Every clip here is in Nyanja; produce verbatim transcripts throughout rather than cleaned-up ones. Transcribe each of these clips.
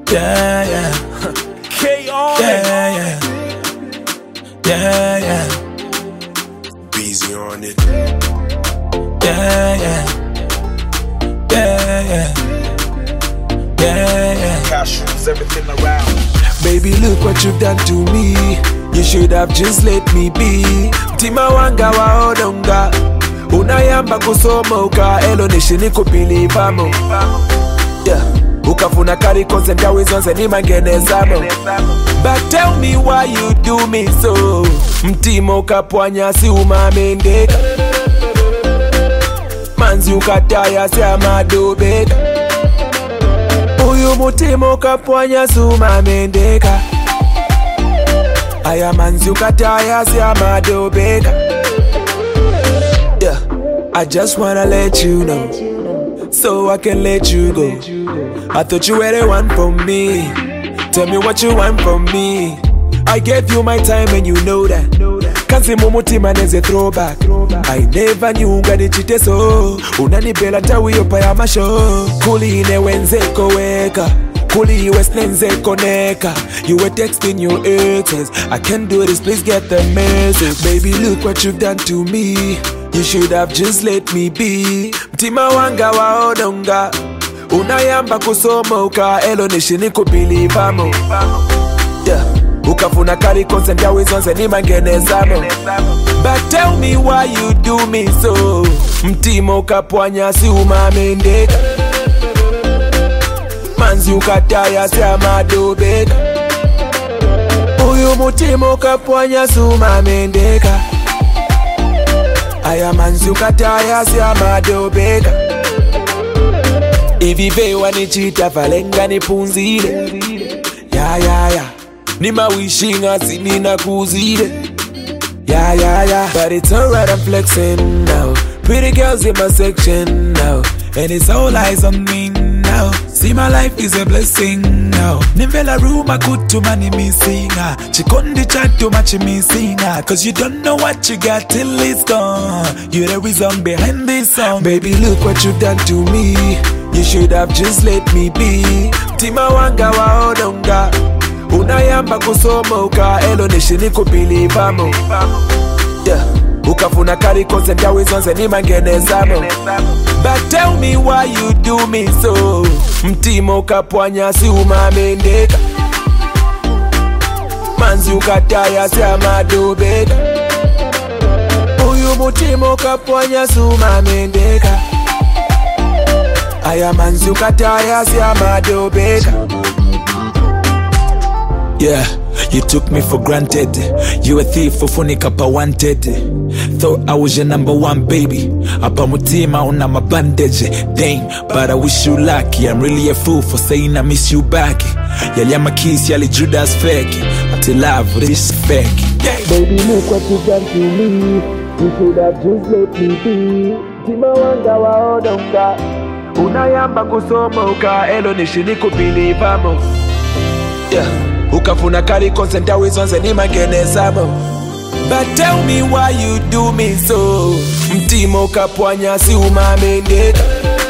Yeah, yeah. K on Yeah, yeah. Yeah, yeah. Beezy on it. Yeah, yeah. Yeah, yeah. Yeah, yeah. Cashews, everything around. Baby, look what you've done to me. You should have just let me be. Mtima wanga waodonga. Unayamba kusoma uka elo nishini kupilipamo. Yeah. Ukafuna kari konse ndawe zonse ni mangenezamo. But tell me why you do me so. Mtima ukapwanya si umamendeka. Manzi ukataya si amadobeka. Uyu mutima ukapwanya si umamendeka. Aya manzi ukataya si amadobeka. Yeah, I just wanna let you know, so I can let you go. I thought you were the one for me. Tell me what you want from me. I gave you my time and you know that. Kansi mumutima neze throwback. I never knew ngani chite so. Unanibela tawi yopa ya masho. Kuli ine wenzeko weka. Kuli west nenzeko neka. You were texting your exes. I can't do this, please get the message. Baby, look what you've done to me. You should have just let me be. Mtima wanga waodonga. Unayamba kusoma uka elo nishini kupilipamo. Yeah. Ukafuna kari konse ndawe zonse ni mangenezamo. But tell me why you do me so. Mtima ukapwanya si umamendeka. Manzi ukataya si amadobeka. Uyu mutima ukapwanya si umamendeka. Aya manzi ukataya si amadobeka. Ivive wanichita valenga nipunzile. Ya ya ya. Nima wishing asi nina kuzile. Ya ya ya. But it's alright, I'm flexing now. Pretty girls in my section now. And it's all eyes on me now. See, my life is a blessing now. Nimvela room I could to money missing. Chikondi chat too much missing. Cause you don't know what you got till it's gone. You're the reason behind this song. Baby, look what you've done to me. You should have just let me be. Mtima wanga waodonga. Unayamba kusoma uka elo nishini kupilipamo. Yeah. Ukafuna kari konse ndawe zonse ni mangenezamo. But tell me why you do me so. Mtima ukapwanya si umamendeka. Manzi ukataya si amadobeka. Uyu mutima ukapwanya si umamendeka. Aya manzi ukataya si amadobeka. Yeah, you took me for granted. You a thief for funika pa wanted. Thought I was your number one baby. Apa mutima una my bandage. Dang, but I wish you lucky. I'm really a fool for saying I miss you back. Yali ama kiss, yali Judas fake. Until love, this fake. Baby, look what you done to me. You should have just let me be. Tima wanga waodonga. Unayamba kusoma uka elo nishini kupilipamo. Yeah. Ukafuna kari konse ndawe zonse ni mangenezamo. But tell me why you do me so. Mtima ukapwanya si umamendeka.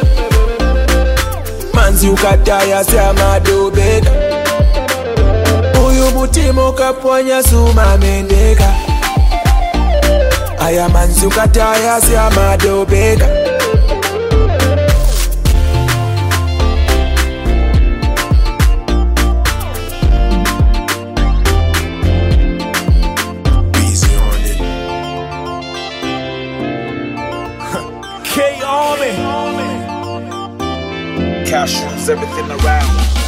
Manzi ukataya si amadobeka. Uyu mutima ukapwanya si umamendeka. Aya manzi ukataya si amadobeka. K on it. Cashews, everything around.